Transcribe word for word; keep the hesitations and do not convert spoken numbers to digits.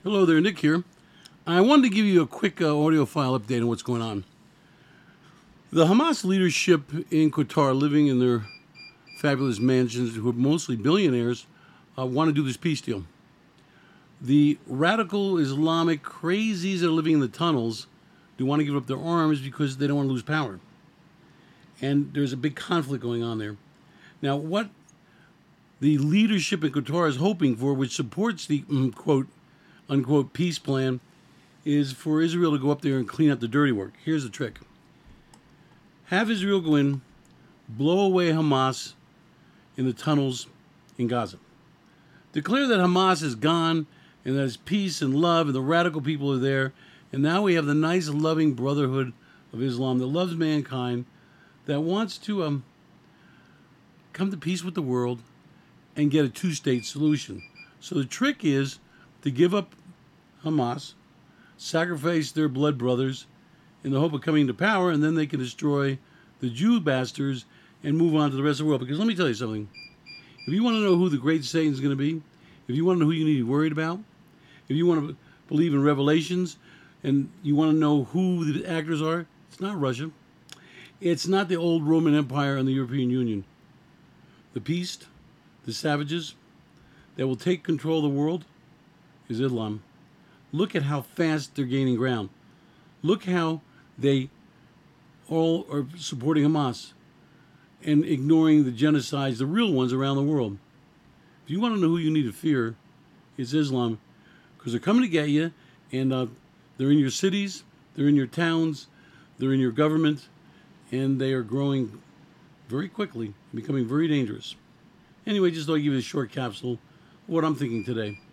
Hello there, Nick here. I wanted to give you a quick uh, audio file update on what's going on. The Hamas leadership in Qatar, living in their fabulous mansions, who are mostly billionaires, uh, want to do this peace deal. The radical Islamic crazies that are living in the tunnels do want to give up their arms because they don't want to lose power. And there's a big conflict going on there. Now, what the leadership in Qatar is hoping for, which supports the mm, quote, unquote, peace plan, is for Israel to go up there and clean up the dirty work. Here's the trick. Have Israel go in, blow away Hamas in the tunnels in Gaza. Declare that Hamas is gone and that it's peace and love and the radical people are there. And now we have the nice, loving brotherhood of Islam that loves mankind, that wants to um, come to peace with the world and get a two-state solution. So the trick is to give up Hamas, sacrifice their blood brothers in the hope of coming to power, and then they can destroy the Jew bastards and move on to the rest of the world. Because let me tell you something. If you want to know who the great Satan is going to be, if you want to know who you need to be worried about, if you want to believe in revelations, and you want to know who the actors are, it's not Russia. It's not the old Roman Empire and the European Union. The beast, the savages that will take control of the world is Islam. Look at how fast they're gaining ground. Look how they all are supporting Hamas and ignoring the genocides, the real ones around the world. If you want to know who you need to fear, it's Islam, because they're coming to get you, and uh, they're in your cities, they're in your towns, they're in your government, and they are growing very quickly and becoming very dangerous. Anyway, just thought I'd give you a short capsule of what I'm thinking today.